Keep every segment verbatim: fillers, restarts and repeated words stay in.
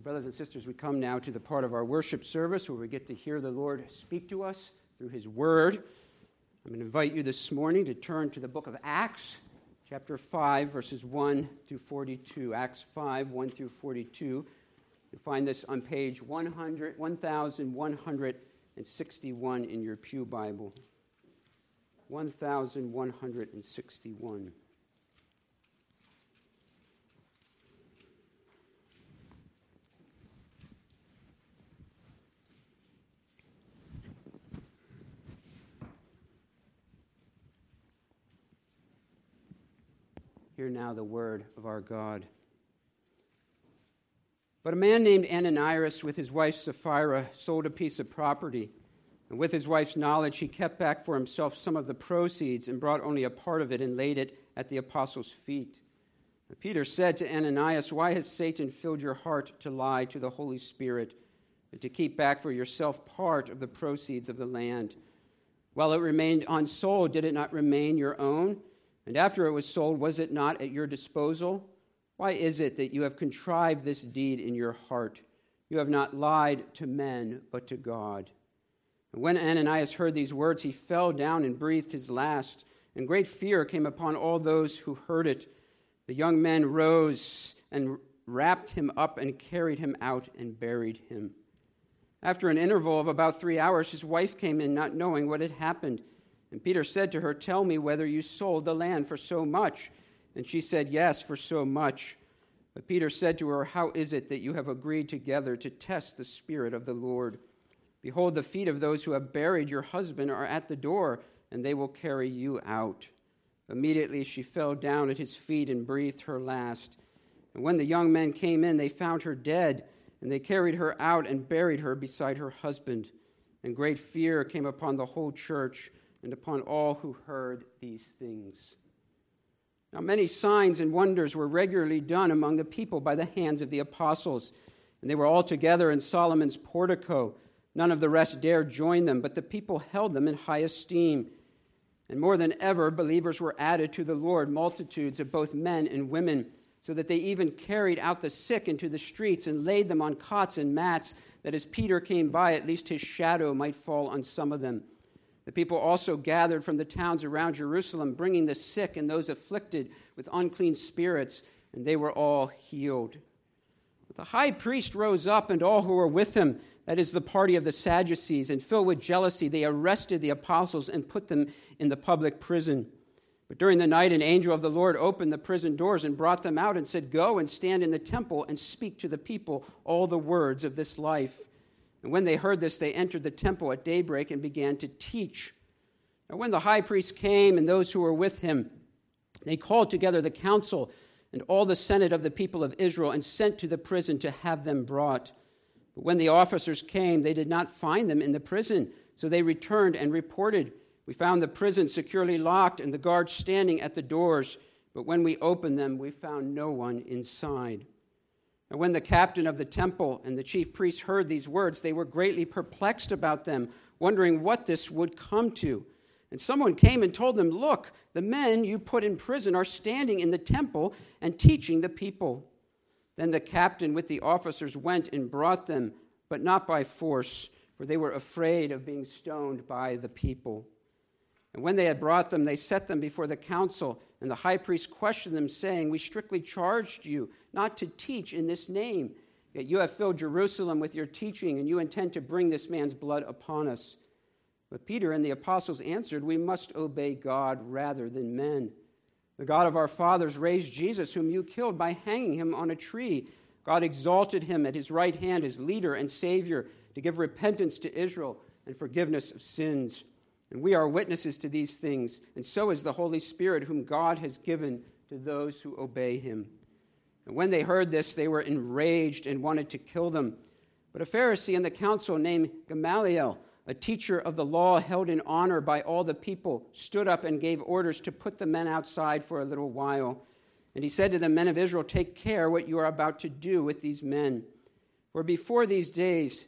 Brothers and sisters, we come now to the part of our worship service where we get to hear the Lord speak to us through His Word. I'm going to invite you this morning to turn to the book of Acts, chapter five, verses one through forty-two. Acts five, one through forty-two. You'll find this on page one hundred, one thousand one hundred sixty-one in your pew Bible. one thousand one hundred sixty-one. Hear now the word of our God. But a man named Ananias, with his wife Sapphira, sold a piece of property. And with his wife's knowledge, he kept back for himself some of the proceeds and brought only a part of it and laid it at the apostles' feet. And Peter said to Ananias, "Why has Satan filled your heart to lie to the Holy Spirit and to keep back for yourself part of the proceeds of the land? While it remained unsold, did it not remain your own? And after it was sold, was it not at your disposal? Why is it that you have contrived this deed in your heart? You have not lied to men, but to God." And when Ananias heard these words, he fell down and breathed his last, and great fear came upon all those who heard it. The young men rose and wrapped him up and carried him out and buried him. After an interval of about three hours, his wife came in, not knowing what had happened. And Peter said to her, "Tell me whether you sold the land for so much." And she said, "Yes, for so much." But Peter said to her, "How is it that you have agreed together to test the Spirit of the Lord? Behold, the feet of those who have buried your husband are at the door, and they will carry you out." Immediately she fell down at his feet and breathed her last. And when the young men came in, they found her dead, and they carried her out and buried her beside her husband. And great fear came upon the whole church and upon all who heard these things. Now many signs and wonders were regularly done among the people by the hands of the apostles, and they were all together in Solomon's portico. None of the rest dared join them, but the people held them in high esteem. And more than ever, believers were added to the Lord, multitudes of both men and women, so that they even carried out the sick into the streets and laid them on cots and mats, that as Peter came by, at least his shadow might fall on some of them. The people also gathered from the towns around Jerusalem, bringing the sick and those afflicted with unclean spirits, and they were all healed. But the high priest rose up, and all who were with him, that is the party of the Sadducees, and filled with jealousy, they arrested the apostles and put them in the public prison. But during the night, an angel of the Lord opened the prison doors and brought them out and said, "Go and stand in the temple and speak to the people all the words of this life." And when they heard this, they entered the temple at daybreak and began to teach. Now when the high priest came and those who were with him, they called together the council and all the senate of the people of Israel and sent to the prison to have them brought. But when the officers came, they did not find them in the prison. So they returned and reported, "We found the prison securely locked and the guards standing at the doors. But when we opened them, we found no one inside." And when the captain of the temple and the chief priests heard these words, they were greatly perplexed about them, wondering what this would come to. And someone came and told them, "Look, the men you put in prison are standing in the temple and teaching the people." Then the captain with the officers went and brought them, but not by force, for they were afraid of being stoned by the people. And when they had brought them, they set them before the council, and the high priest questioned them, saying, "We strictly charged you not to teach in this name, yet you have filled Jerusalem with your teaching, and you intend to bring this man's blood upon us." But Peter and the apostles answered, "We must obey God rather than men. The God of our fathers raised Jesus, whom you killed by hanging him on a tree. God exalted him at his right hand as leader and Savior to give repentance to Israel and forgiveness of sins. And we are witnesses to these things, and so is the Holy Spirit, whom God has given to those who obey him." And when they heard this, they were enraged and wanted to kill them. But a Pharisee in the council named Gamaliel, a teacher of the law held in honor by all the people, stood up and gave orders to put the men outside for a little while. And he said to the men of Israel, "Take care what you are about to do with these men. For before these days,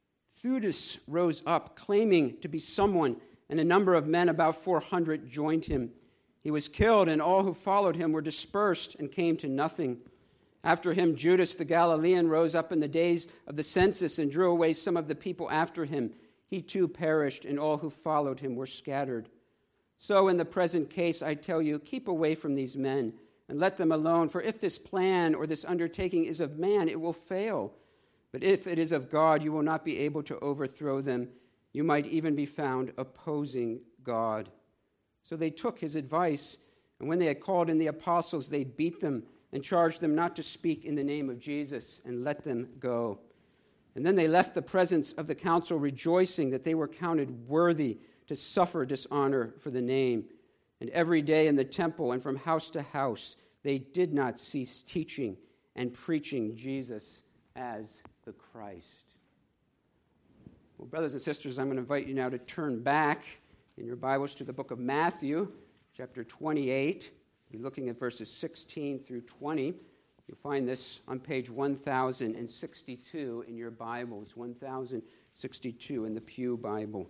Theudas rose up, claiming to be someone, and a number of men, about four hundred, joined him. He was killed, and all who followed him were dispersed and came to nothing. After him, Judas the Galilean rose up in the days of the census and drew away some of the people after him. He too perished, and all who followed him were scattered. So in the present case, I tell you, keep away from these men and let them alone. For if this plan or this undertaking is of man, it will fail. But if it is of God, you will not be able to overthrow them. You might even be found opposing God. So they took his advice, and when they had called in the apostles, they beat them and charged them not to speak in the name of Jesus, and let them go. And then they left the presence of the council, rejoicing that they were counted worthy to suffer dishonor for the name. And every day in the temple and from house to house, they did not cease teaching and preaching Jesus as the Christ. Well, brothers and sisters, I'm going to invite you now to turn back in your Bibles to the book of Matthew, chapter twenty-eight. We'll be looking at verses sixteen through twenty. You'll find this on page one thousand sixty-two in your Bibles, one thousand sixty-two in the Pew Bible.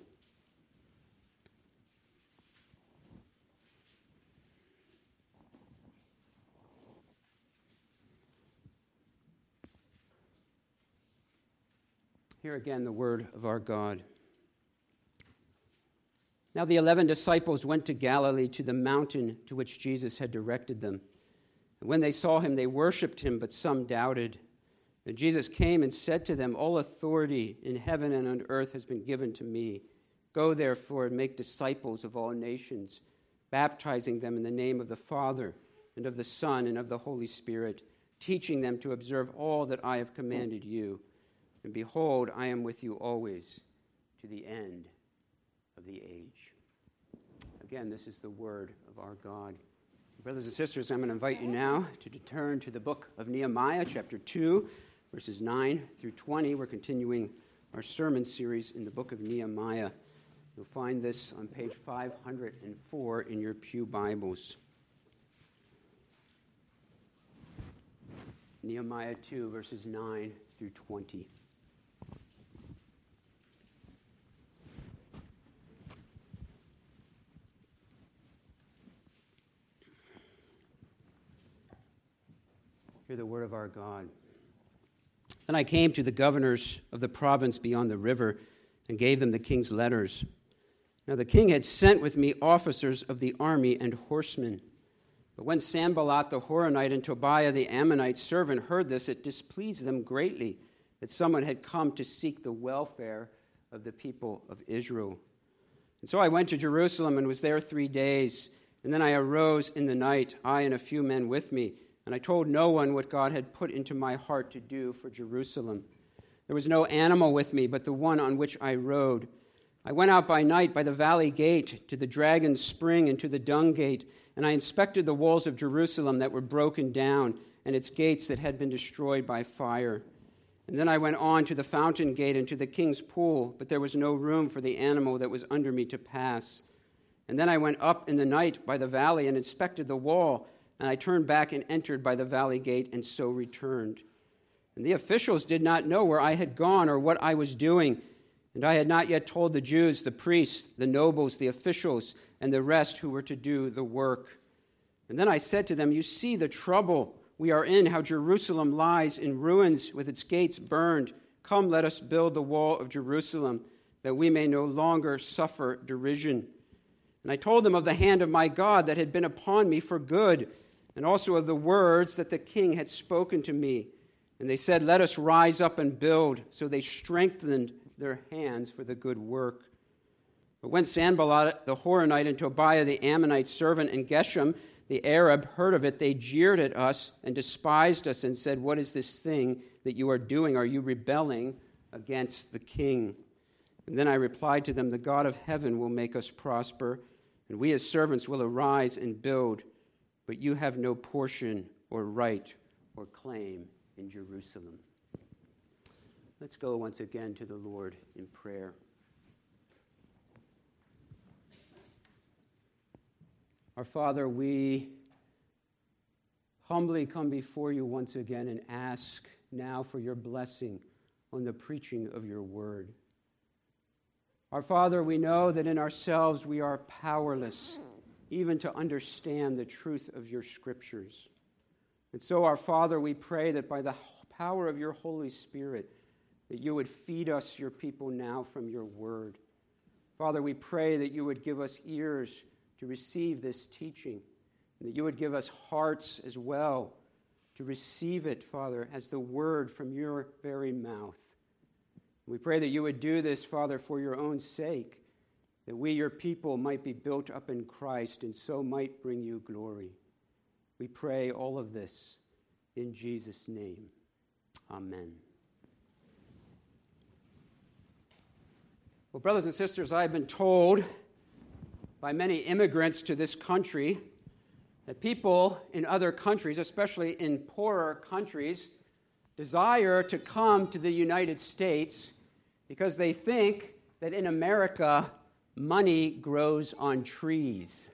Hear again the word of our God. Now the eleven disciples went to Galilee, to the mountain to which Jesus had directed them. And when they saw him, they worshipped him, but some doubted. And Jesus came and said to them, all authority in heaven and on earth has been given to me. Go therefore and make disciples of all nations, baptizing them in the name of the Father and of the Son and of the Holy Spirit, teaching them to observe all that I have commanded you. And behold, I am with you always to the end of the age. Again, this is the word of our God. Brothers and sisters, I'm going to invite you now to turn to the book of Nehemiah, chapter two, verses nine through twenty. We're continuing our sermon series in the book of Nehemiah. You'll find this on page five hundred four in your Pew Bibles. Nehemiah two, verses nine through twenty. Hear the word of our God. Then I came to the governors of the province beyond the river and gave them the king's letters. Now the king had sent with me officers of the army and horsemen. But when Sanballat the Horonite and Tobiah the Ammonite servant heard this, it displeased them greatly that someone had come to seek the welfare of the people of Israel. And so I went to Jerusalem and was there three days. And then I arose in the night, I and a few men with me, and I told no one what God had put into my heart to do for Jerusalem. There was no animal with me but the one on which I rode. I went out by night by the valley gate to the dragon's spring and to the dung gate, and I inspected the walls of Jerusalem that were broken down and its gates that had been destroyed by fire. And then I went on to the fountain gate and to the king's pool, but there was no room for the animal that was under me to pass. And then I went up in the night by the valley and inspected the wall, and I turned back and entered by the valley gate, and so returned. And the officials did not know where I had gone or what I was doing, and I had not yet told the Jews, the priests, the nobles, the officials, and the rest who were to do the work. And then I said to them, you see the trouble we are in, how Jerusalem lies in ruins with its gates burned. Come, let us build the wall of Jerusalem, that we may no longer suffer derision. And I told them of the hand of my God that had been upon me for good, and also of the words that the king had spoken to me. And they said, let us rise up and build. So they strengthened their hands for the good work. But when Sanballat the Horonite and Tobiah the Ammonite servant and Geshem the Arab heard of it, they jeered at us and despised us and said, what is this thing that you are doing? Are you rebelling against the king? And then I replied to them, the God of heaven will make us prosper, and we as servants will arise and build. But you have no portion or right or claim in Jerusalem. Let's go once again to the Lord in prayer. Our Father, we humbly come before you once again and ask now for your blessing on the preaching of your word. Our Father, we know that in ourselves we are powerless even to understand the truth of your scriptures. And so, our Father, we pray that by the power of your Holy Spirit, that you would feed us, your people, now from your word. Father, we pray that you would give us ears to receive this teaching, and that you would give us hearts as well to receive it, Father, as the word from your very mouth. We pray that you would do this, Father, for your own sake, that we, your people, might be built up in Christ and so might bring you glory. We pray all of this in Jesus' name. Amen. Well, brothers and sisters, I've been told by many immigrants to this country that people in other countries, especially in poorer countries, desire to come to the United States because they think that in America, money grows on trees.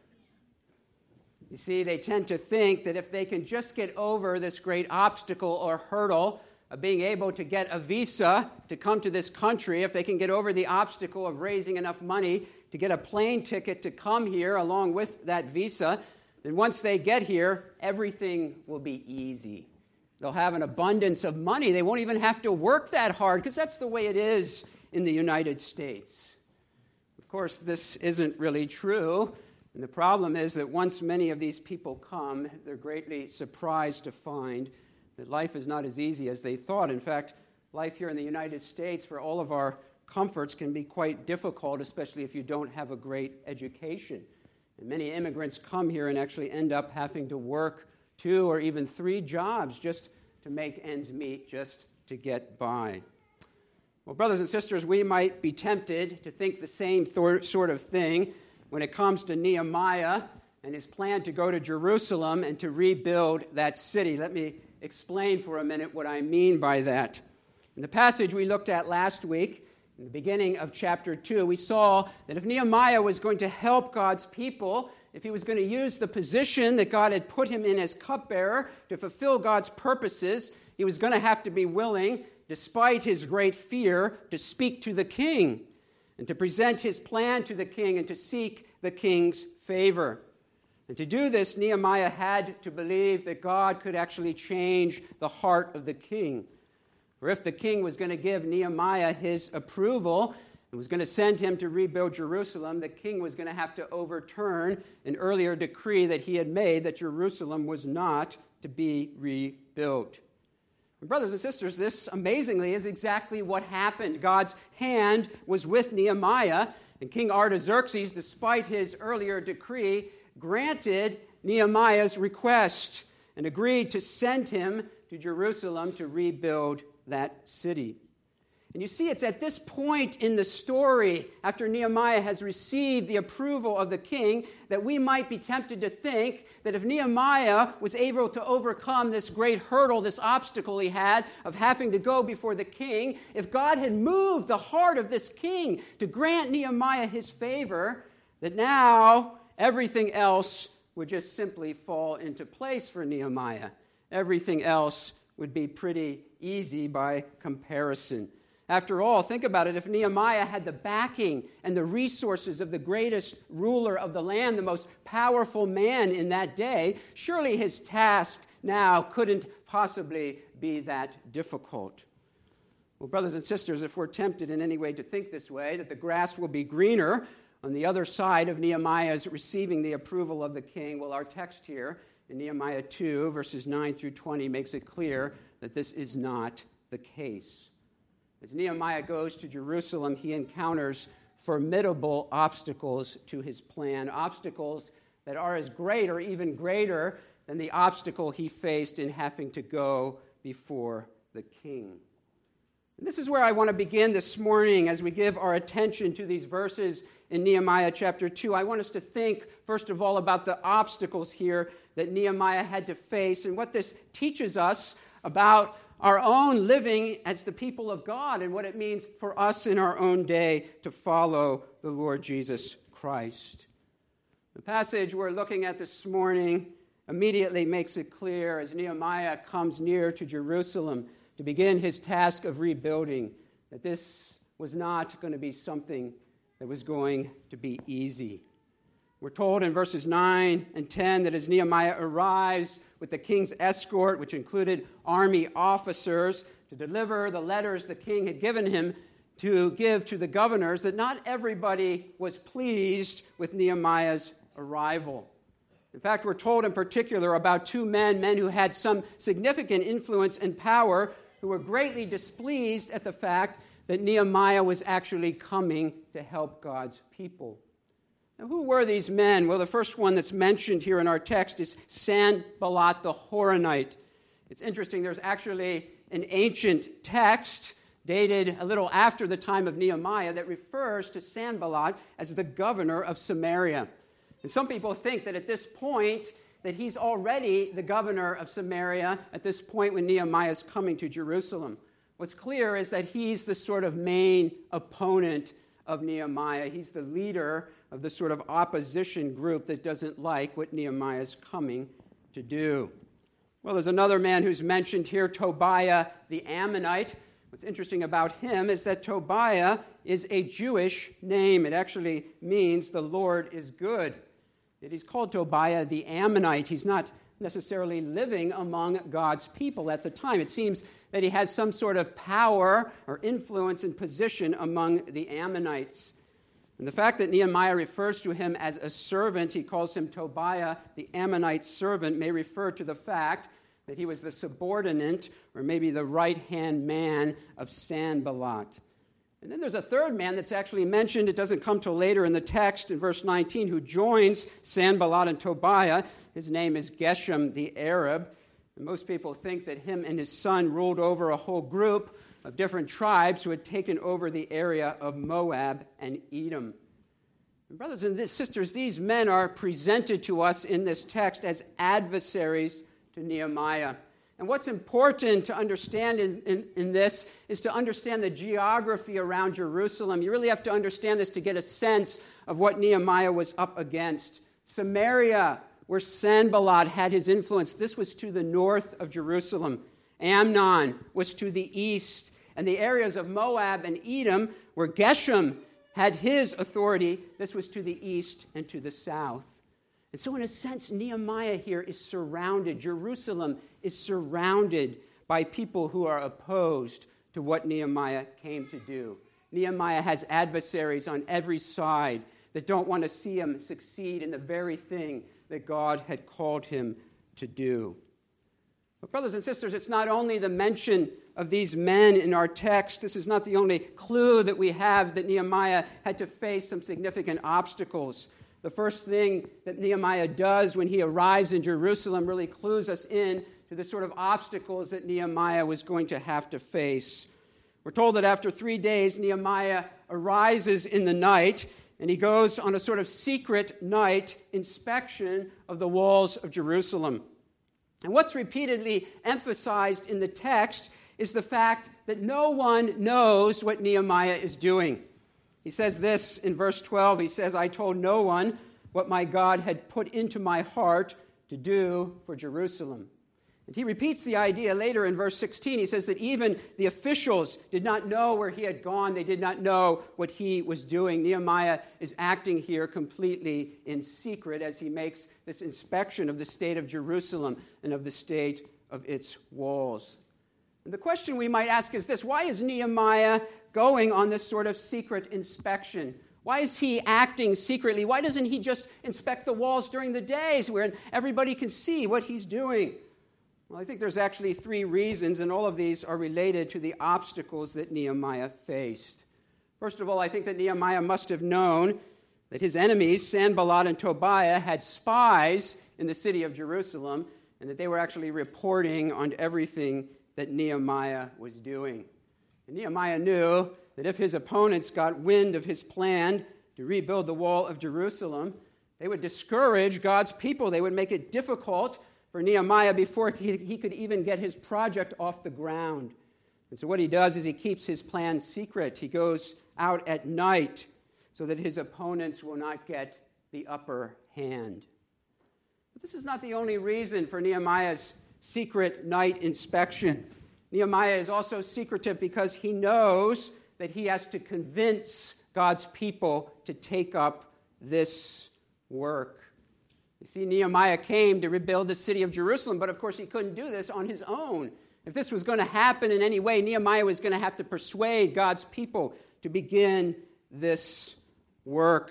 You see, they tend to think that if they can just get over this great obstacle or hurdle of being able to get a visa to come to this country, if they can get over the obstacle of raising enough money to get a plane ticket to come here along with that visa, then once they get here, everything will be easy. They'll have an abundance of money. They won't even have to work that hard because that's the way it is in the United States. Of course, this isn't really true. And the problem is that once many of these people come, they're greatly surprised to find that life is not as easy as they thought. In fact, life here in the United States, for all of our comforts, can be quite difficult, especially if you don't have a great education. And many immigrants come here and actually end up having to work two or even three jobs just to make ends meet, just to get by. Well, brothers and sisters, we might be tempted to think the same th- sort of thing when it comes to Nehemiah and his plan to go to Jerusalem and to rebuild that city. Let me explain for a minute what I mean by that. In the passage we looked at last week, in the beginning of chapter two, we saw that if Nehemiah was going to help God's people, if he was going to use the position that God had put him in as cupbearer to fulfill God's purposes, he was going to have to be willing, despite his great fear, to speak to the king and to present his plan to the king and to seek the king's favor. And to do this, Nehemiah had to believe that God could actually change the heart of the king. For if the king was going to give Nehemiah his approval and was going to send him to rebuild Jerusalem, the king was going to have to overturn an earlier decree that he had made that Jerusalem was not to be rebuilt. And brothers and sisters, this amazingly is exactly what happened. God's hand was with Nehemiah, and King Artaxerxes, despite his earlier decree, granted Nehemiah's request and agreed to send him to Jerusalem to rebuild that city. And you see, it's at this point in the story, after Nehemiah has received the approval of the king, that we might be tempted to think that if Nehemiah was able to overcome this great hurdle, this obstacle he had of having to go before the king, if God had moved the heart of this king to grant Nehemiah his favor, that now everything else would just simply fall into place for Nehemiah. Everything else would be pretty easy by comparison. After all, think about it. If Nehemiah had the backing and the resources of the greatest ruler of the land, the most powerful man in that day, surely his task now couldn't possibly be that difficult. Well, brothers and sisters, if we're tempted in any way to think this way, that the grass will be greener on the other side of Nehemiah's receiving the approval of the king, well, our text here in Nehemiah two, verses nine through twenty, makes it clear that this is not the case. As Nehemiah goes to Jerusalem, he encounters formidable obstacles to his plan, obstacles that are as great or even greater than the obstacle he faced in having to go before the king. And this is where I want to begin this morning as we give our attention to these verses in Nehemiah chapter two. I want us to think, first of all, about the obstacles here that Nehemiah had to face and what this teaches us about our own living as the people of God and what it means for us in our own day to follow the Lord Jesus Christ. The passage we're looking at this morning immediately makes it clear as Nehemiah comes near to Jerusalem to begin his task of rebuilding that this was not going to be something that was going to be easy. We're told in verses nine and ten that as Nehemiah arrives with the king's escort, which included army officers, to deliver the letters the king had given him to give to the governors, that not everybody was pleased with Nehemiah's arrival. In fact, we're told in particular about two men, men who had some significant influence and power, who were greatly displeased at the fact that Nehemiah was actually coming to help God's people. Now, who were these men? Well, the first one that's mentioned here in our text is Sanballat the Horonite. It's interesting, there's actually an ancient text dated a little after the time of Nehemiah that refers to Sanballat as the governor of Samaria. And some people think that at this point, that he's already the governor of Samaria at this point when Nehemiah is coming to Jerusalem. What's clear is that he's the sort of main opponent of Nehemiah. He's the leader of the sort of opposition group that doesn't like what Nehemiah is coming to do. Well, there's another man who's mentioned here, Tobiah the Ammonite. What's interesting about him is that Tobiah is a Jewish name. It actually means the Lord is good. Yet he's called Tobiah the Ammonite. He's not necessarily living among God's people at the time. It seems that he has some sort of power or influence and position among the Ammonites. And the fact that Nehemiah refers to him as a servant, he calls him Tobiah, the Ammonite servant, may refer to the fact that he was the subordinate or maybe the right-hand man of Sanballat. And then there's a third man that's actually mentioned. It doesn't come till later in the text in verse nineteen, who joins Sanballat and Tobiah. His name is Geshem the Arab. And most people think that him and his son ruled over a whole group of different tribes who had taken over the area of Moab and Edom. And brothers and sisters, these men are presented to us in this text as adversaries to Nehemiah. And what's important to understand in, in, in this is to understand the geography around Jerusalem. You really have to understand this to get a sense of what Nehemiah was up against. Samaria, where Sanballat had his influence, this was to the north of Jerusalem. Amnon was to the east. And the areas of Moab and Edom, where Geshem had his authority, this was to the east and to the south. And so in a sense, Nehemiah here is surrounded. Jerusalem is surrounded by people who are opposed to what Nehemiah came to do. Nehemiah has adversaries on every side that don't want to see him succeed in the very thing that God had called him to do. But brothers and sisters, it's not only the mention of these men in our text. This is not the only clue that we have that Nehemiah had to face some significant obstacles. The first thing that Nehemiah does when he arrives in Jerusalem really clues us in to the sort of obstacles that Nehemiah was going to have to face. We're told that after three days, Nehemiah arises in the night, and he goes on a sort of secret night inspection of the walls of Jerusalem. And what's repeatedly emphasized in the text is the fact that no one knows what Nehemiah is doing. He says this in verse twelve. He says, "I told no one what my God had put into my heart to do for Jerusalem." And he repeats the idea later in verse sixteen. He says that even the officials did not know where he had gone. They did not know what he was doing. Nehemiah is acting here completely in secret as he makes this inspection of the state of Jerusalem and of the state of its walls. And the question we might ask is this: why is Nehemiah going on this sort of secret inspection? Why is he acting secretly? Why doesn't he just inspect the walls during the days where everybody can see what he's doing? Well, I think there's actually three reasons, and all of these are related to the obstacles that Nehemiah faced. First of all, I think that Nehemiah must have known that his enemies, Sanballat and Tobiah, had spies in the city of Jerusalem, and that they were actually reporting on everything that Nehemiah was doing. And Nehemiah knew that if his opponents got wind of his plan to rebuild the wall of Jerusalem, they would discourage God's people. They would make it difficult for Nehemiah before he, he could even get his project off the ground. And so what he does is he keeps his plan secret. He goes out at night so that his opponents will not get the upper hand. But this is not the only reason for Nehemiah's secret night inspection. Nehemiah is also secretive because he knows that he has to convince God's people to take up this work. You see, Nehemiah came to rebuild the city of Jerusalem, but of course he couldn't do this on his own. If this was going to happen in any way, Nehemiah was going to have to persuade God's people to begin this work.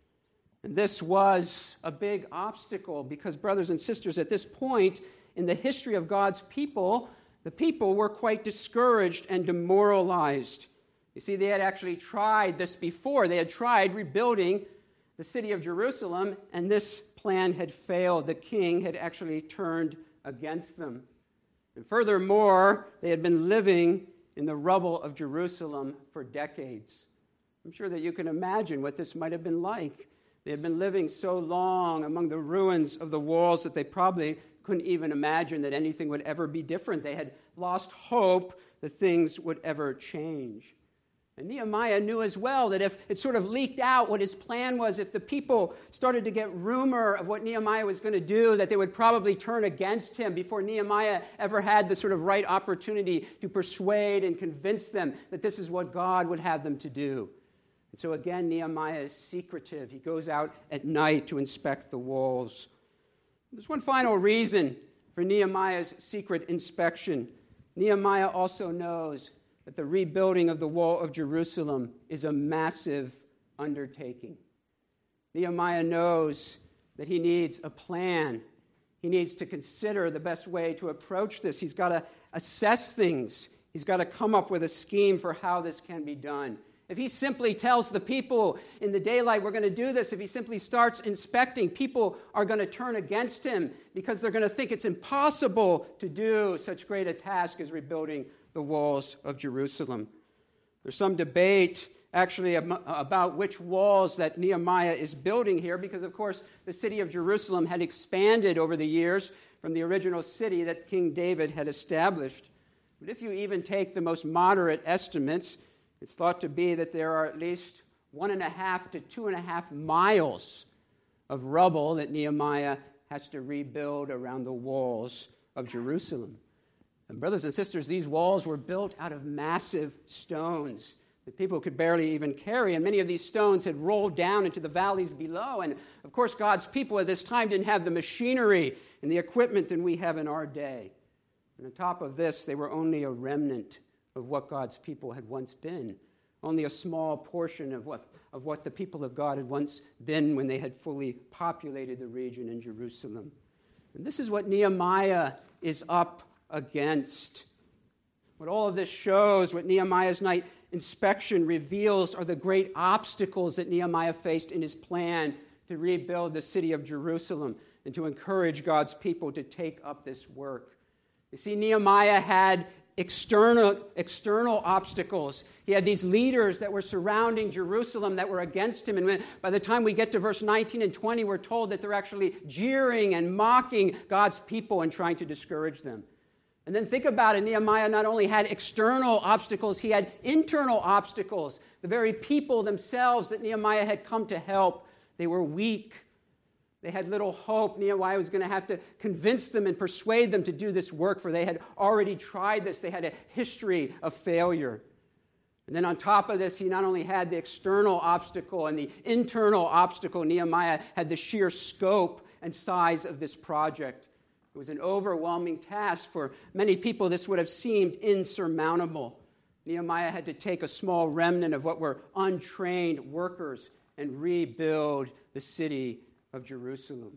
And this was a big obstacle because, brothers and sisters, at this point in the history of God's people, the people were quite discouraged and demoralized. You see, they had actually tried this before. They had tried rebuilding the city of Jerusalem, and this plan had failed. The king had actually turned against them. And furthermore, they had been living in the rubble of Jerusalem for decades. I'm sure that you can imagine what this might have been like. They had been living so long among the ruins of the walls that they probably couldn't even imagine that anything would ever be different. They had lost hope that things would ever change. And Nehemiah knew as well that if it sort of leaked out what his plan was, if the people started to get rumor of what Nehemiah was going to do, that they would probably turn against him before Nehemiah ever had the sort of right opportunity to persuade and convince them that this is what God would have them to do. And so again, Nehemiah is secretive. He goes out at night to inspect the walls. There's one final reason for Nehemiah's secret inspection. Nehemiah also knows that the rebuilding of the wall of Jerusalem is a massive undertaking. Nehemiah knows that he needs a plan. He needs to consider the best way to approach this. He's got to assess things. He's got to come up with a scheme for how this can be done. If he simply tells the people in the daylight, we're going to do this, if he simply starts inspecting, people are going to turn against him because they're going to think it's impossible to do such great a task as rebuilding the walls of Jerusalem. There's some debate actually about which walls that Nehemiah is building here because, of course, the city of Jerusalem had expanded over the years from the original city that King David had established. But if you even take the most moderate estimates, it's thought to be that there are at least one and a half to two and a half miles of rubble that Nehemiah has to rebuild around the walls of Jerusalem. And brothers and sisters, these walls were built out of massive stones that people could barely even carry. And many of these stones had rolled down into the valleys below. And of course, God's people at this time didn't have the machinery and the equipment that we have in our day. And on top of this, they were only a remnant of what God's people had once been. Only a small portion of what, of what the people of God had once been when they had fully populated the region in Jerusalem. And this is what Nehemiah is up against. What all of this shows, what Nehemiah's night inspection reveals, are the great obstacles that Nehemiah faced in his plan to rebuild the city of Jerusalem and to encourage God's people to take up this work. You see, Nehemiah had external, external obstacles. He had these leaders that were surrounding Jerusalem that were against him. And when, by the time we get to verse nineteen and twenty, we're told that they're actually jeering and mocking God's people and trying to discourage them. And then think about it, Nehemiah not only had external obstacles, he had internal obstacles. The very people themselves that Nehemiah had come to help, they were weak. They had little hope. Nehemiah was going to have to convince them and persuade them to do this work, for they had already tried this. They had a history of failure. And then on top of this, he not only had the external obstacle and the internal obstacle, Nehemiah had the sheer scope and size of this project. It was an overwhelming task. For many people, this would have seemed insurmountable. Nehemiah had to take a small remnant of what were untrained workers and rebuild the city of Jerusalem.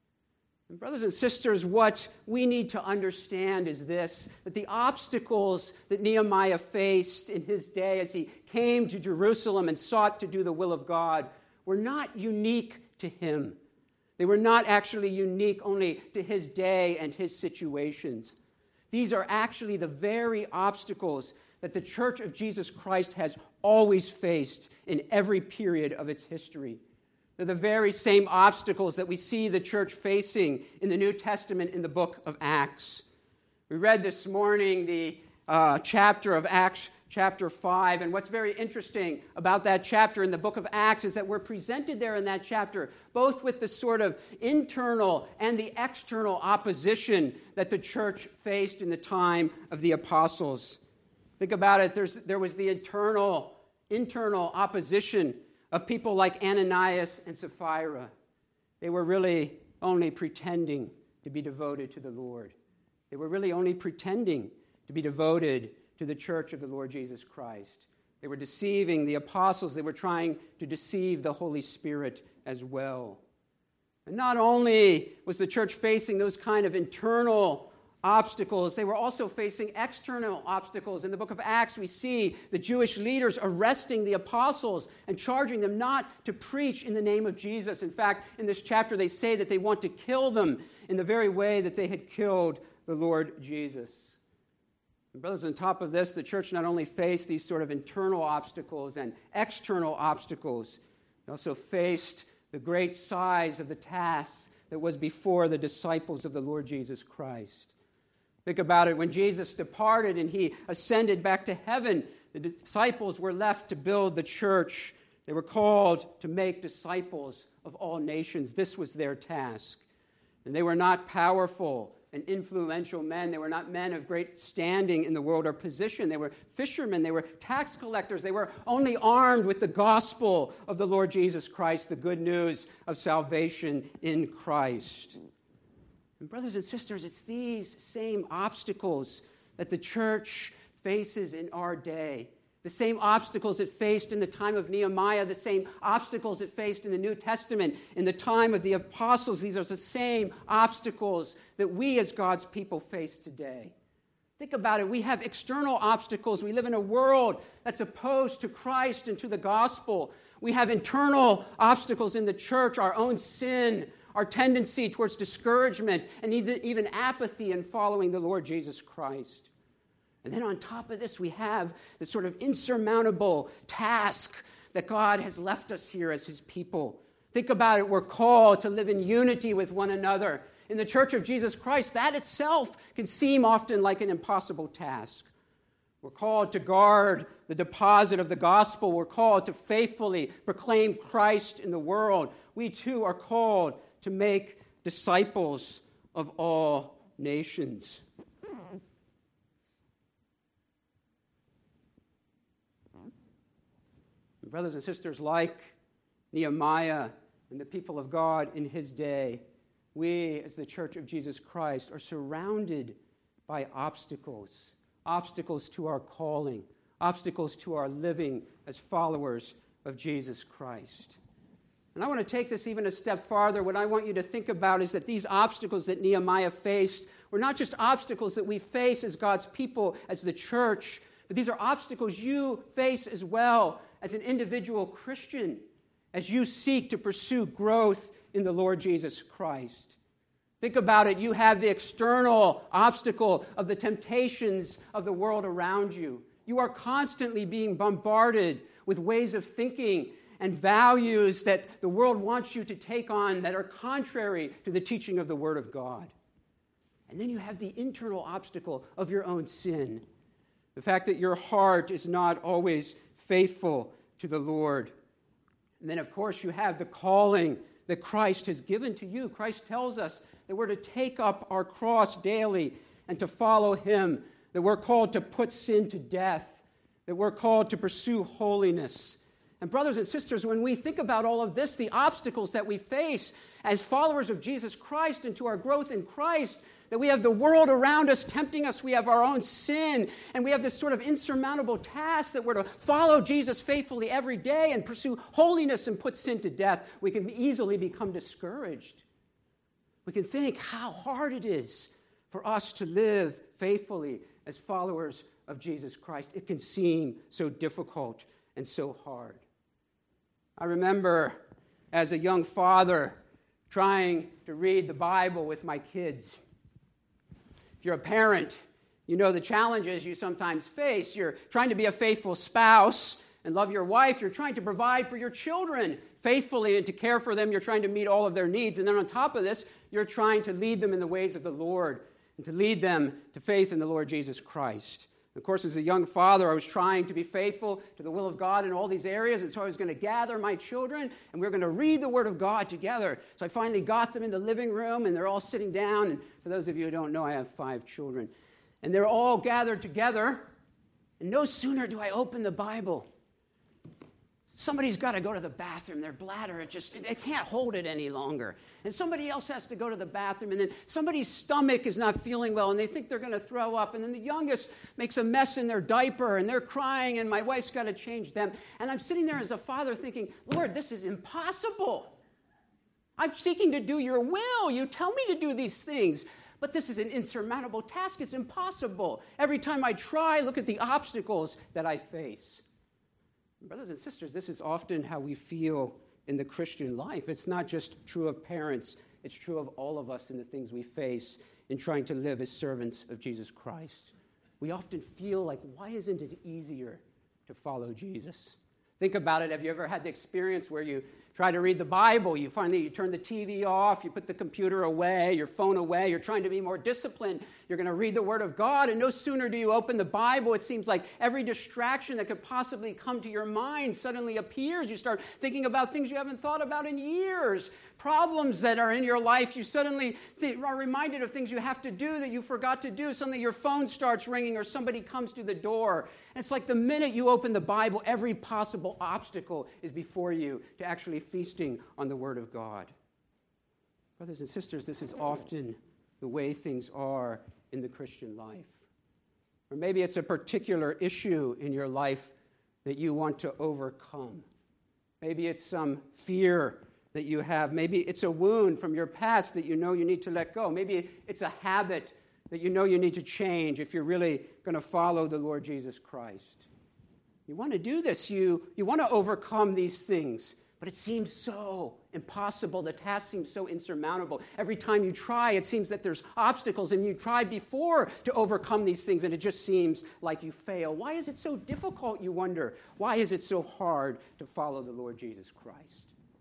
And brothers and sisters, what we need to understand is this, that the obstacles that Nehemiah faced in his day as he came to Jerusalem and sought to do the will of God were not unique to him. They were not actually unique only to his day and his situations. These are actually the very obstacles that the Church of Jesus Christ has always faced in every period of its history. They're the very same obstacles that we see the church facing in the New Testament in the book of Acts. We read this morning the uh, chapter of Acts, chapter five, and what's very interesting about that chapter in the book of Acts is that we're presented there in that chapter both with the sort of internal and the external opposition that the church faced in the time of the apostles. Think about it. There's, there was the internal, internal opposition of people like Ananias and Sapphira. they were really only pretending to be devoted to the Lord. They were really only pretending to be devoted to the church of the Lord Jesus Christ. They were deceiving the apostles. They were trying to deceive the Holy Spirit as well. And not only was the church facing those kind of internal obstacles, they were also facing external obstacles. In the book of Acts, we see the Jewish leaders arresting the apostles and charging them not to preach in the name of Jesus. In fact, in this chapter, they say that they want to kill them in the very way that they had killed the Lord Jesus. And brothers, on top of this, the church not only faced these sort of internal obstacles and external obstacles, it also faced the great size of the task that was before the disciples of the Lord Jesus Christ. Think about it. When Jesus departed and he ascended back to heaven, the disciples were left to build the church. They were called to make disciples of all nations. This was their task. And they were not powerful and influential men. They were not men of great standing in the world or position. They were fishermen. They were tax collectors. They were only armed with the gospel of the Lord Jesus Christ, the good news of salvation in Christ. And brothers and sisters, it's these same obstacles that the church faces in our day. The same obstacles it faced in the time of Nehemiah, the same obstacles it faced in the New Testament, in the time of the apostles. These are the same obstacles that we as God's people face today. Think about it. We have external obstacles. We live in a world that's opposed to Christ and to the gospel. We have internal obstacles in the church, our own sin, our tendency towards discouragement, and even apathy in following the Lord Jesus Christ. And then on top of this, we have this sort of insurmountable task that God has left us here as his people. Think about it. We're called to live in unity with one another. In the Church of Jesus Christ, that itself can seem often like an impossible task. We're called to guard the deposit of the gospel. We're called to faithfully proclaim Christ in the world. We too are called to make disciples of all nations. Brothers and sisters, like Nehemiah and the people of God in his day, we as the Church of Jesus Christ are surrounded by obstacles, obstacles to our calling, obstacles to our living as followers of Jesus Christ. And I want to take this even a step farther. What I want you to think about is that these obstacles that Nehemiah faced were not just obstacles that we face as God's people, as the church, but these are obstacles you face as well as an individual Christian, as you seek to pursue growth in the Lord Jesus Christ. Think about it. You have the external obstacle of the temptations of the world around you. You are constantly being bombarded with ways of thinking and values that the world wants you to take on that are contrary to the teaching of the Word of God. And then you have the internal obstacle of your own sin. The fact that your heart is not always faithful to the Lord. And then, of course, you have the calling that Christ has given to you. Christ tells us that we're to take up our cross daily and to follow him, that we're called to put sin to death, that we're called to pursue holiness. And brothers and sisters, when we think about all of this, the obstacles that we face as followers of Jesus Christ and to our growth in Christ, that we have the world around us tempting us, we have our own sin, and we have this sort of insurmountable task that we're to follow Jesus faithfully every day and pursue holiness and put sin to death, we can easily become discouraged. We can think how hard it is for us to live faithfully as followers of Jesus Christ. It can seem so difficult and so hard. I remember as a young father trying to read the Bible with my kids. If you're a parent, you know the challenges you sometimes face. You're trying to be a faithful spouse and love your wife. You're trying to provide for your children faithfully and to care for them. You're trying to meet all of their needs. And then on top of this, you're trying to lead them in the ways of the Lord and to lead them to faith in the Lord Jesus Christ. Of course, as a young father, I was trying to be faithful to the will of God in all these areas, and so I was going to gather my children, and we were going to read the Word of God together. So I finally got them in the living room, and they're all sitting down, and for those of you who don't know, I have five children. And they're all gathered together, and no sooner do I open the Bible, Somebody's got to go to the bathroom. Their bladder, it just, they can't hold it any longer. And somebody else has to go to the bathroom. And then somebody's stomach is not feeling well, and they think they're going to throw up. And then the youngest makes a mess in their diaper, and they're crying, and my wife's got to change them. And I'm sitting there as a father thinking, Lord, this is impossible. I'm seeking to do your will. You tell me to do these things. But this is an insurmountable task. It's impossible. Every time I try, look at the obstacles that I face. Brothers and sisters, this is often how we feel in the Christian life. It's not just true of parents. It's true of all of us in the things we face in trying to live as servants of Jesus Christ. We often feel like, why isn't it easier to follow Jesus? Think about it. Have you ever had the experience where you try to read the Bible, you finally you turn the T V off, you put the computer away, your phone away, you're trying to be more disciplined, you're going to read the Word of God, and no sooner do you open the Bible, it seems like every distraction that could possibly come to your mind suddenly appears. You start thinking about things you haven't thought about in years, problems that are in your life. You suddenly th- are reminded of things you have to do that you forgot to do. Suddenly your phone starts ringing or somebody comes to the door. And it's like the minute you open the Bible, every possible obstacle is before you to actually feasting on the Word of God. Brothers and sisters, this is often the way things are in the Christian life. Or maybe it's a particular issue in your life that you want to overcome. Maybe it's some fear that you have. Maybe it's a wound from your past that you know you need to let go. Maybe it's a habit that you know you need to change if you're really going to follow the Lord Jesus Christ. You want to do this. You, you want to overcome these things. But it seems so impossible. The task seems so insurmountable. Every time you try, it seems that there's obstacles, and you tried before to overcome these things, and it just seems like you fail. Why is it so difficult, you wonder? Why is it so hard to follow the Lord Jesus Christ?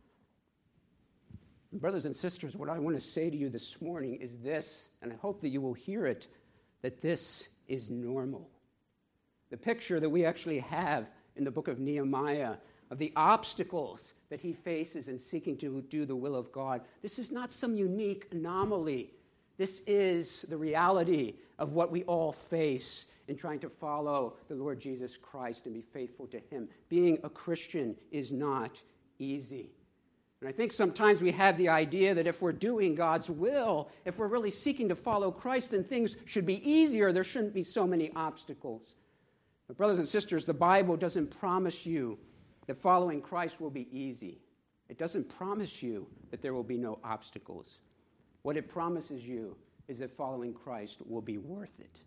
And brothers and sisters, what I want to say to you this morning is this, and I hope that you will hear it, that this is normal. The picture that we actually have in the book of Nehemiah of the obstacles that he faces in seeking to do the will of God, this is not some unique anomaly. This is the reality of what we all face in trying to follow the Lord Jesus Christ and be faithful to him. Being a Christian is not easy. And I think sometimes we have the idea that if we're doing God's will, if we're really seeking to follow Christ, then things should be easier. There shouldn't be so many obstacles. But brothers and sisters, the Bible doesn't promise you that following Christ will be easy. It doesn't promise you that there will be no obstacles. What it promises you is that following Christ will be worth it.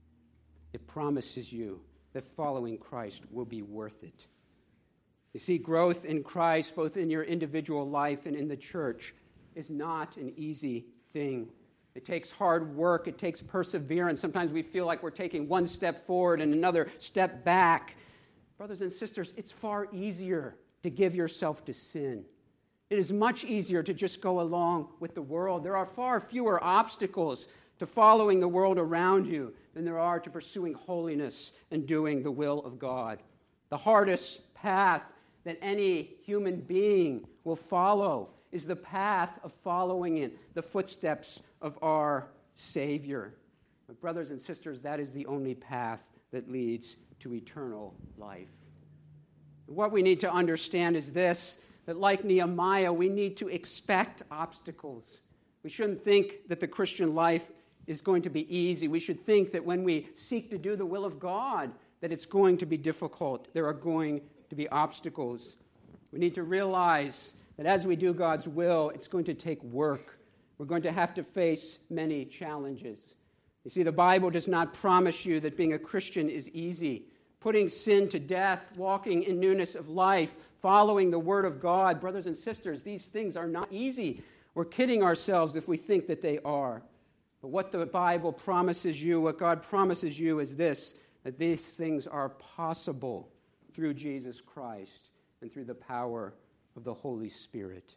It promises you that following Christ will be worth it. You see, growth in Christ, both in your individual life and in the church, is not an easy thing. It takes hard work. It takes perseverance. Sometimes we feel like we're taking one step forward and another step back. Brothers and sisters, it's far easier to give yourself to sin. It is much easier to just go along with the world. There are far fewer obstacles to following the world around you than there are to pursuing holiness and doing the will of God. The hardest path that any human being will follow is the path of following in the footsteps of our Savior. But brothers and sisters, that is the only path that leads to eternal life. What we need to understand is this, that like Nehemiah, we need to expect obstacles. We shouldn't think that the Christian life is going to be easy. We should think that when we seek to do the will of God, that it's going to be difficult. There are going to be obstacles. We need to realize that as we do God's will, it's going to take work. We're going to have to face many challenges. You see, the Bible does not promise you that being a Christian is easy. Putting sin to death, walking in newness of life, following the Word of God, brothers and sisters, these things are not easy. We're kidding ourselves if we think that they are. But what the Bible promises you, what God promises you is this, that these things are possible through Jesus Christ and through the power of the Holy Spirit.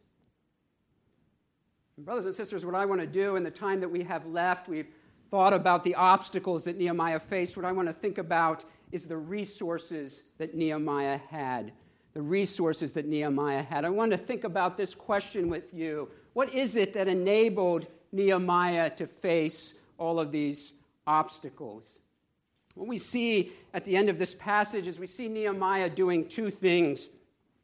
And brothers and sisters, what I want to do in the time that we have left, we've thought about the obstacles that Nehemiah faced. What I want to think about is the resources that Nehemiah had. The resources that Nehemiah had. I want to think about this question with you. What is it that enabled Nehemiah to face all of these obstacles? What we see at the end of this passage is we see Nehemiah doing two things.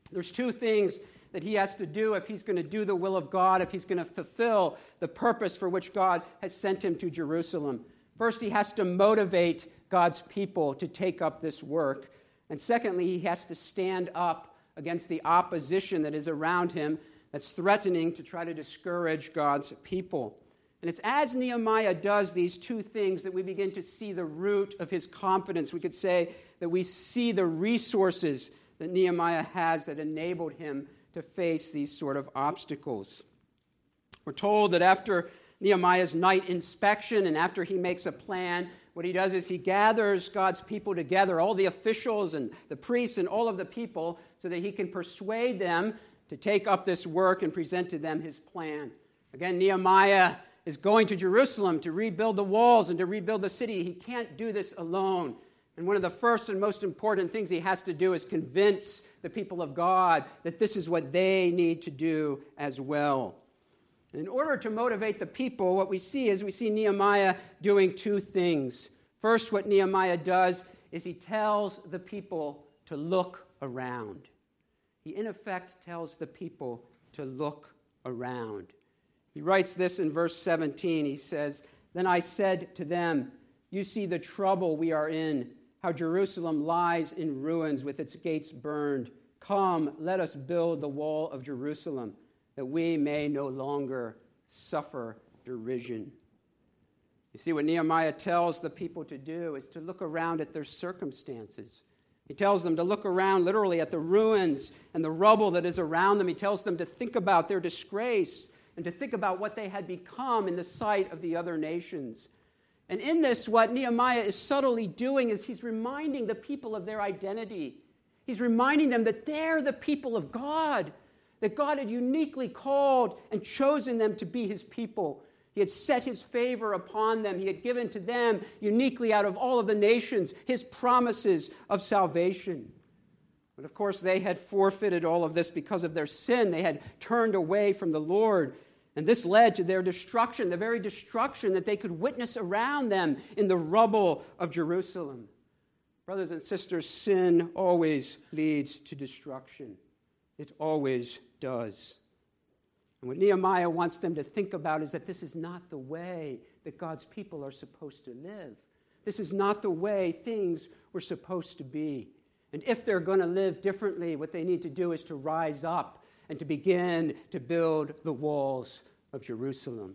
There's two things that he has to do if he's going to do the will of God, if he's going to fulfill the purpose for which God has sent him to Jerusalem. First, he has to motivate God's people to take up this work. And secondly, he has to stand up against the opposition that is around him that's threatening to try to discourage God's people. And it's as Nehemiah does these two things that we begin to see the root of his confidence. We could say that we see the resources that Nehemiah has that enabled him to face these sort of obstacles. We're told that after Nehemiah's night inspection and after he makes a plan, what he does is he gathers God's people together, all the officials and the priests and all of the people, so that he can persuade them to take up this work and present to them his plan. Again, Nehemiah is going to Jerusalem to rebuild the walls and to rebuild the city. He can't do this alone. And one of the first and most important things he has to do is convince the people of God that this is what they need to do as well. And in order to motivate the people, what we see is we see Nehemiah doing two things. First, what Nehemiah does is he tells the people to look around. He, in effect, tells the people to look around. He writes this in verse seventeen. He says, "Then I said to them, you see the trouble we are in, how Jerusalem lies in ruins with its gates burned. Come, let us build the wall of Jerusalem, that we may no longer suffer derision." You see, what Nehemiah tells the people to do is to look around at their circumstances. He tells them to look around literally at the ruins and the rubble that is around them. He tells them to think about their disgrace and to think about what they had become in the sight of the other nations. And in this, what Nehemiah is subtly doing is he's reminding the people of their identity. He's reminding them that they're the people of God, that God had uniquely called and chosen them to be his people. He had set his favor upon them. He had given to them, uniquely out of all of the nations, his promises of salvation. But of course, they had forfeited all of this because of their sin. They had turned away from the Lord. And this led to their destruction, the very destruction that they could witness around them in the rubble of Jerusalem. Brothers and sisters, sin always leads to destruction. It always does. And what Nehemiah wants them to think about is that this is not the way that God's people are supposed to live. This is not the way things were supposed to be. And if they're going to live differently, what they need to do is to rise up and to begin to build the walls of Jerusalem.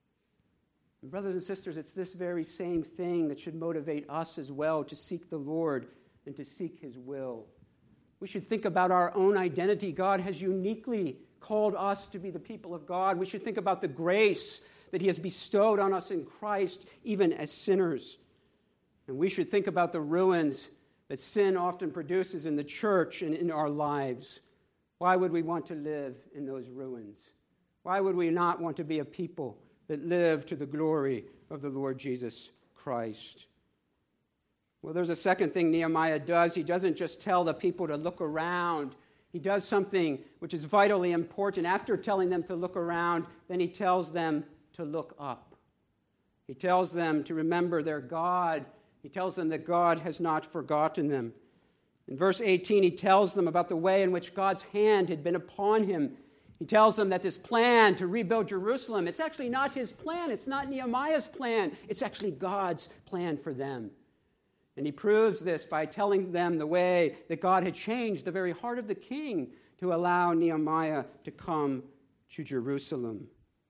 And brothers and sisters, it's this very same thing that should motivate us as well to seek the Lord and to seek his will. We should think about our own identity. God has uniquely called us to be the people of God. We should think about the grace that he has bestowed on us in Christ, even as sinners. And we should think about the ruins that sin often produces in the church and in our lives. Why would we want to live in those ruins? Why would we not want to be a people that live to the glory of the Lord Jesus Christ? Well, there's a second thing Nehemiah does. He doesn't just tell the people to look around. He does something which is vitally important. After telling them to look around, then he tells them to look up. He tells them to remember their God. He tells them that God has not forgotten them. In verse eighteen, he tells them about the way in which God's hand had been upon him. He tells them that this plan to rebuild Jerusalem, it's actually not his plan. It's not Nehemiah's plan. It's actually God's plan for them. And he proves this by telling them the way that God had changed the very heart of the king to allow Nehemiah to come to Jerusalem.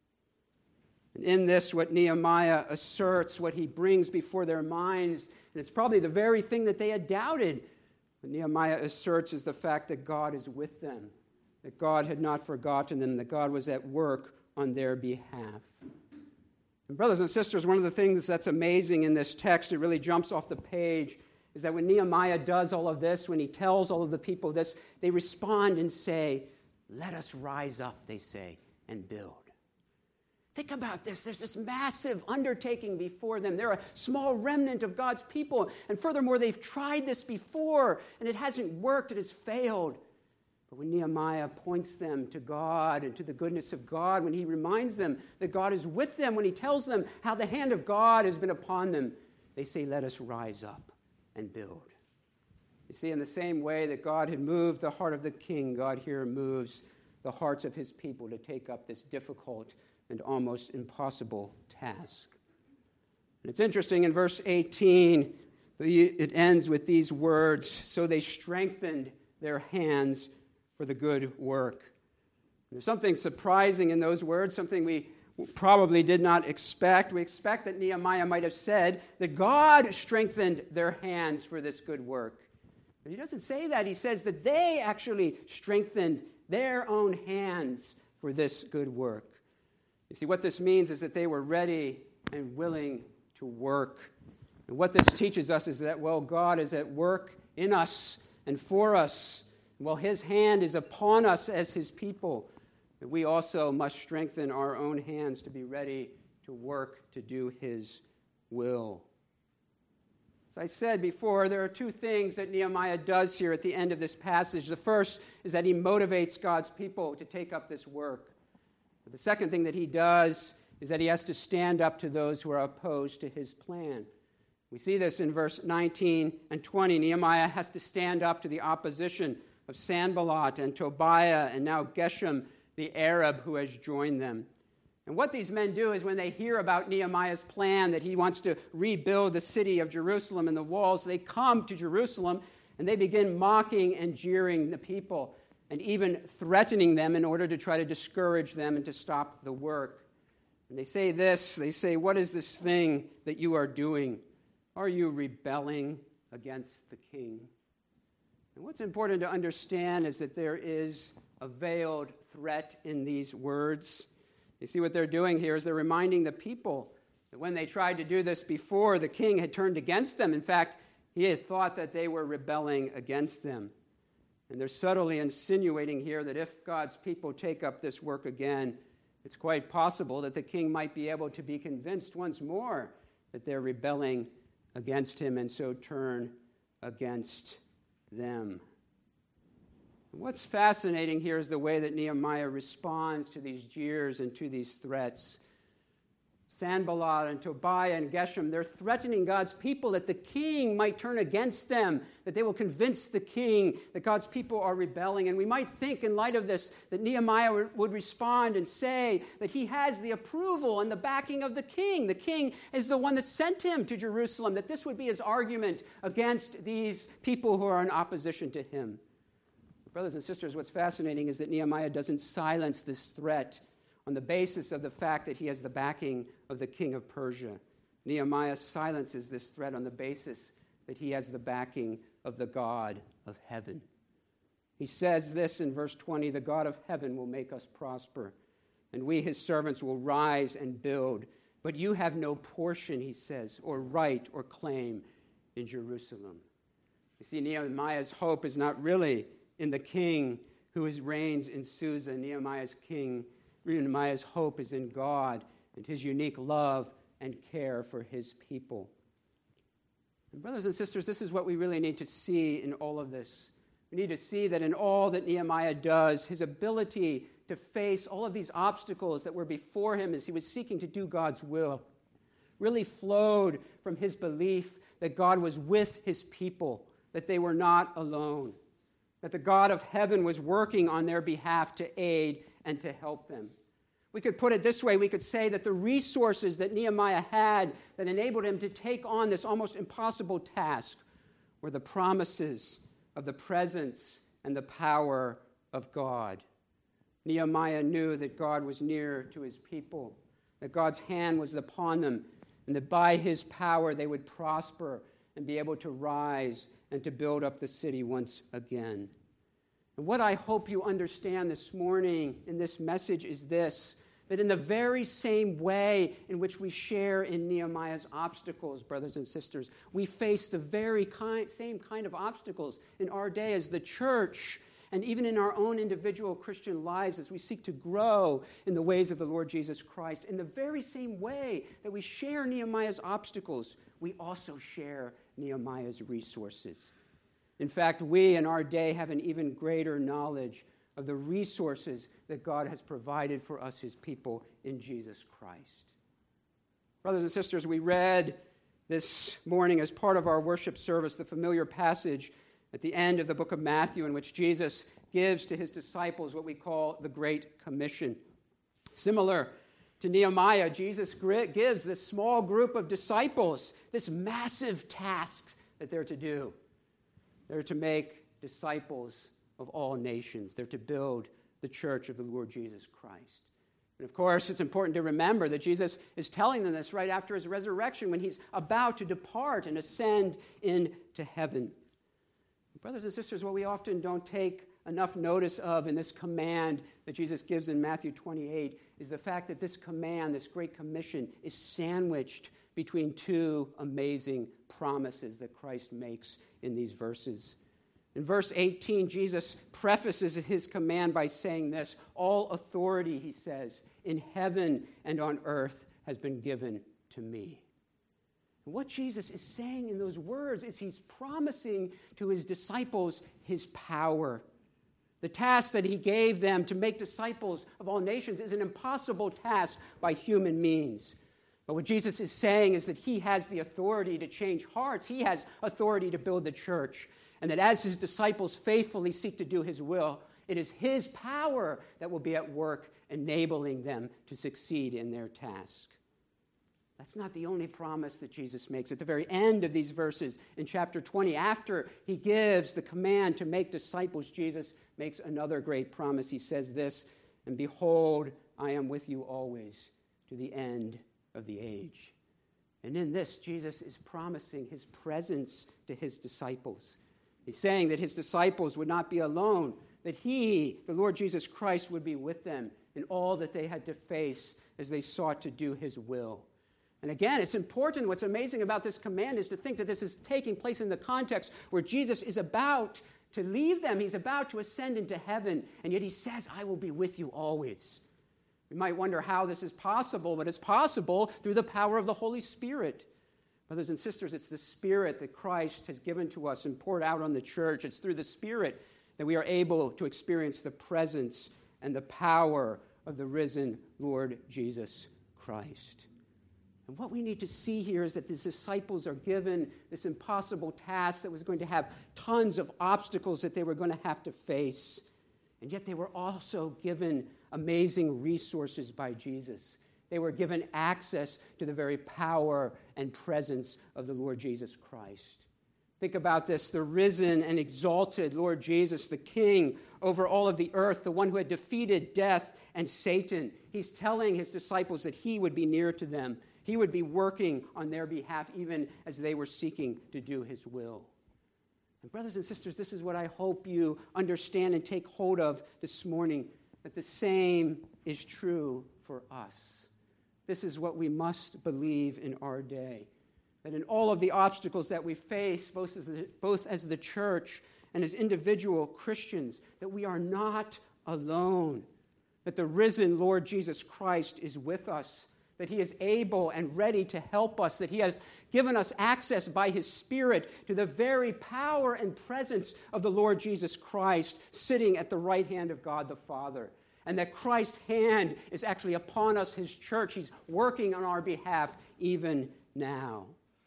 And in this, what Nehemiah asserts, what he brings before their minds, and it's probably the very thing that they had doubted, what Nehemiah asserts is the fact that God is with them, that God had not forgotten them, that God was at work on their behalf. And brothers and sisters, one of the things that's amazing in this text, it really jumps off the page, is that when Nehemiah does all of this, when he tells all of the people this, they respond and say, "Let us rise up," they say, "and build." Think about this. There's this massive undertaking before them. They're a small remnant of God's people. And furthermore, they've tried this before, and it hasn't worked. It has failed. But when Nehemiah points them to God and to the goodness of God, when he reminds them that God is with them, when he tells them how the hand of God has been upon them, they say, "Let us rise up and build." You see, in the same way that God had moved the heart of the king, God here moves the hearts of his people to take up this difficult and almost impossible task. And it's interesting, in verse eighteen, it ends with these words, "So they strengthened their hands for the good work." There's something surprising in those words, something we probably did not expect. We expect that Nehemiah might have said that God strengthened their hands for this good work. But he doesn't say that. He says that they actually strengthened their own hands for this good work. You see, what this means is that they were ready and willing to work. And what this teaches us is that, well, God is at work in us and for us. While his hand is upon us as his people, that we also must strengthen our own hands to be ready to work to do his will. As I said before, there are two things that Nehemiah does here at the end of this passage. The first is that he motivates God's people to take up this work. But the second thing that he does is that he has to stand up to those who are opposed to his plan. We see this in verse nineteen and twenty. Nehemiah has to stand up to the opposition of Sanballat and Tobiah and now Geshem, the Arab who has joined them. And what these men do is when they hear about Nehemiah's plan that he wants to rebuild the city of Jerusalem and the walls, they come to Jerusalem and they begin mocking and jeering the people and even threatening them in order to try to discourage them and to stop the work. And they say this, they say, "What is this thing that you are doing? Are you rebelling against the king?" And what's important to understand is that there is a veiled threat in these words. You see, what they're doing here is they're reminding the people that when they tried to do this before, the king had turned against them. In fact, he had thought that they were rebelling against them. And they're subtly insinuating here that if God's people take up this work again, it's quite possible that the king might be able to be convinced once more that they're rebelling against him and so turn against them. What's fascinating here is the way that Nehemiah responds to these jeers and to these threats. Sanballat and Tobiah and Geshem, they're threatening God's people that the king might turn against them, that they will convince the king that God's people are rebelling. And we might think in light of this that Nehemiah would respond and say that he has the approval and the backing of the king. The king is the one that sent him to Jerusalem, that this would be his argument against these people who are in opposition to him. Brothers and sisters, what's fascinating is that Nehemiah doesn't silence this threat on the basis of the fact that he has the backing of the king of Persia. Nehemiah silences this threat on the basis that he has the backing of the God of heaven. He says this in verse twenty, "The God of heaven will make us prosper, and we, his servants, will rise and build. But you have no portion," he says, "or right or claim in Jerusalem." You see, Nehemiah's hope is not really in the king who is reigns in Susa. Nehemiah's king, Nehemiah's hope is in God and his unique love and care for his people. And brothers and sisters, this is what we really need to see in all of this. We need to see that in all that Nehemiah does, his ability to face all of these obstacles that were before him as he was seeking to do God's will really flowed from his belief that God was with his people, that they were not alone, that the God of heaven was working on their behalf to aid and to help them. We could put it this way. We could say that the resources that Nehemiah had that enabled him to take on this almost impossible task were the promises of the presence and the power of God. Nehemiah knew that God was near to his people, that God's hand was upon them, and that by his power they would prosper and be able to rise and to build up the city once again. And what I hope you understand this morning in this message is this, that in the very same way in which we share in Nehemiah's obstacles, brothers and sisters, we face the very kind, same kind of obstacles in our day as the church and even in our own individual Christian lives as we seek to grow in the ways of the Lord Jesus Christ. In the very same way that we share Nehemiah's obstacles, we also share Nehemiah's resources. In fact, we in our day have an even greater knowledge of the resources that God has provided for us, his people, in Jesus Christ. Brothers and sisters, we read this morning as part of our worship service the familiar passage at the end of the book of Matthew, in which Jesus gives to his disciples what we call the Great Commission. Similar to Nehemiah, Jesus gives this small group of disciples this massive task that they're to do. They're to make disciples of all nations. They're to build the church of the Lord Jesus Christ. And of course, it's important to remember that Jesus is telling them this right after his resurrection, when he's about to depart and ascend into heaven. Brothers and sisters, what we often don't take enough notice of in this command that Jesus gives in Matthew twenty-eight is the fact that this command, this Great Commission, is sandwiched between two amazing promises that Christ makes in these verses. In verse eighteen, Jesus prefaces his command by saying this: "All authority," he says, "in heaven and on earth has been given to me." And what Jesus is saying in those words is he's promising to his disciples his power. The task that he gave them to make disciples of all nations is an impossible task by human means. But what Jesus is saying is that he has the authority to change hearts. He has authority to build the church. And that as his disciples faithfully seek to do his will, it is his power that will be at work, enabling them to succeed in their task. That's not the only promise that Jesus makes. At the very end of these verses, in chapter twenty, after he gives the command to make disciples, Jesus makes another great promise. He says this: "And behold, I am with you always to the end of the age." And in this, Jesus is promising his presence to his disciples. He's saying that his disciples would not be alone, that he, the Lord Jesus Christ, would be with them in all that they had to face as they sought to do his will. And again, it's important, what's amazing about this command is to think that this is taking place in the context where Jesus is about to leave them. He's about to ascend into heaven, and yet he says, "I will be with you always." We might wonder how this is possible, but it's possible through the power of the Holy Spirit. Brothers and sisters, it's the Spirit that Christ has given to us and poured out on the church. It's through the Spirit that we are able to experience the presence and the power of the risen Lord Jesus Christ. And what we need to see here is that the disciples are given this impossible task that was going to have tons of obstacles that they were going to have to face. And yet they were also given amazing resources by Jesus. They were given access to the very power and presence of the Lord Jesus Christ. Think about this: the risen and exalted Lord Jesus, the King over all of the earth, the one who had defeated death and Satan. He's telling his disciples that he would be near to them. He would be working on their behalf even as they were seeking to do his will. And brothers and sisters, this is what I hope you understand and take hold of this morning, that the same is true for us. This is what we must believe in our day, that in all of the obstacles that we face, both as the, both as the church and as individual Christians, that we are not alone, that the risen Lord Jesus Christ is with us, that he is able and ready to help us, that he has given us access by his Spirit to the very power and presence of the Lord Jesus Christ sitting at the right hand of God the Father, and that Christ's hand is actually upon us, his church. He's working on our behalf even now.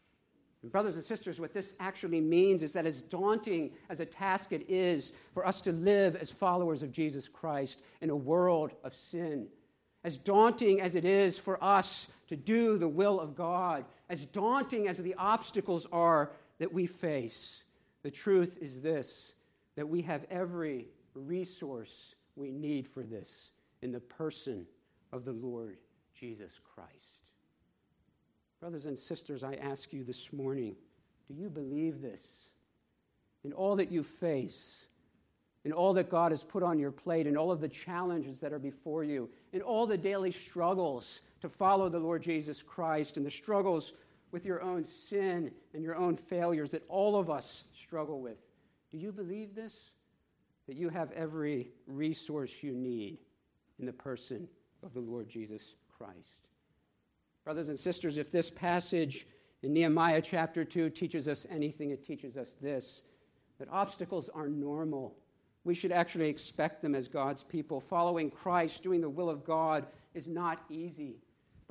And brothers and sisters, what this actually means is that as daunting as a task it is for us to live as followers of Jesus Christ in a world of sin, as daunting as it is for us to do the will of God, as daunting as the obstacles are that we face, the truth is this: that we have every resource we need for this in the person of the Lord Jesus Christ. Brothers and sisters, I ask you this morning, do you believe this? In all that you face, in all that God has put on your plate, in all of the challenges that are before you, in all the daily struggles to follow the Lord Jesus Christ, and the struggles with your own sin and your own failures that all of us struggle with, do you believe this? That you have every resource you need in the person of the Lord Jesus Christ. Brothers and sisters, if this passage in Nehemiah chapter two teaches us anything, it teaches us this: that obstacles are normal. We should actually expect them as God's people. Following Christ, doing the will of God, is not easy.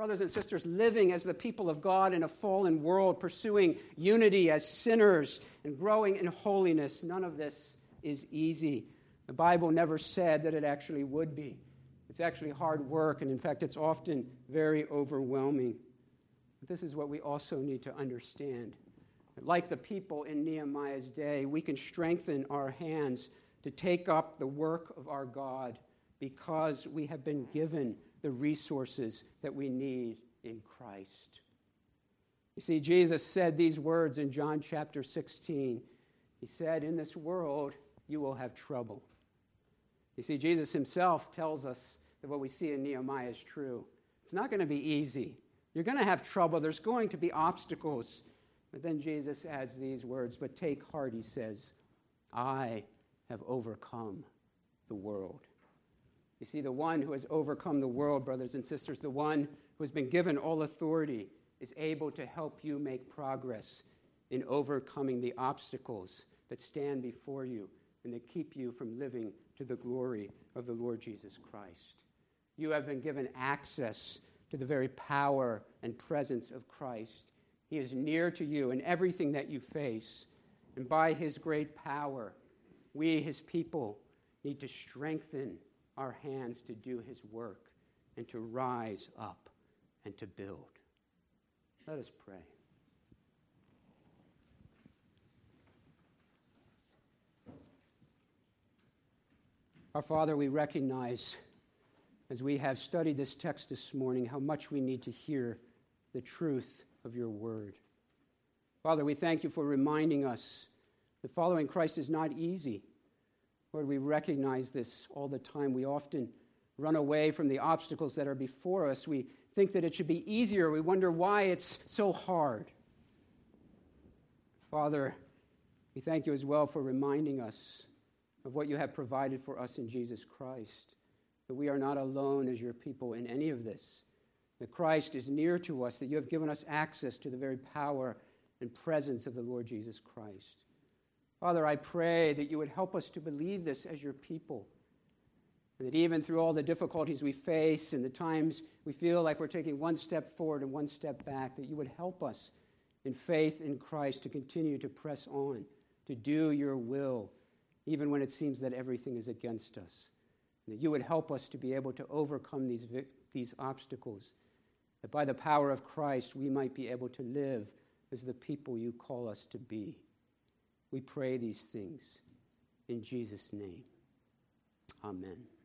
Brothers and sisters, living as the people of God in a fallen world, pursuing unity as sinners and growing in holiness, none of this is easy. The Bible never said that it actually would be. It's actually hard work, and in fact, it's often very overwhelming. But this is what we also need to understand. Like the people in Nehemiah's day, we can strengthen our hands to take up the work of our God because we have been given the resources that we need in Christ. You see, Jesus said these words in John chapter sixteen. He said, "In this world, you will have trouble." You see, Jesus himself tells us that what we see in Nehemiah is true. It's not going to be easy. You're going to have trouble. There's going to be obstacles. But then Jesus adds these words, "But take heart," he says, "I have overcome the world." You see, the one who has overcome the world, brothers and sisters, the one who has been given all authority, is able to help you make progress in overcoming the obstacles that stand before you and that keep you from living to the glory of the Lord Jesus Christ. You have been given access to the very power and presence of Christ. He is near to you in everything that you face. And by his great power, we, his people, need to strengthen our hands to do his work and to rise up and to build. Let us pray. Our Father, we recognize, as we have studied this text this morning, how much we need to hear the truth of your word. Father, we thank you for reminding us that following Christ is not easy. Lord, we recognize this all the time. We often run away from the obstacles that are before us. We think that it should be easier. We wonder why it's so hard. Father, we thank you as well for reminding us of what you have provided for us in Jesus Christ, that we are not alone as your people in any of this, that Christ is near to us, that you have given us access to the very power and presence of the Lord Jesus Christ. Father, I pray that you would help us to believe this as your people, and that even through all the difficulties we face and the times we feel like we're taking one step forward and one step back, that you would help us in faith in Christ to continue to press on, to do your will, even when it seems that everything is against us. And that you would help us to be able to overcome these, these obstacles, that by the power of Christ we might be able to live as the people you call us to be. We pray these things in Jesus' name. Amen.